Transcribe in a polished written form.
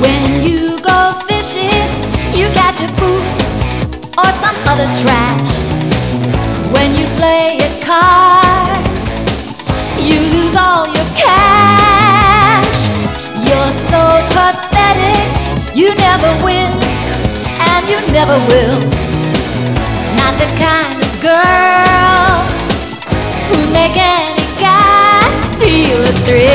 When you go fishing, you catch a food or some other trash. When you play at cards, you lose all your cash. You're so pathetic, you never win, and you never will. Not the kind of girl who'd make any guy feel a thrill.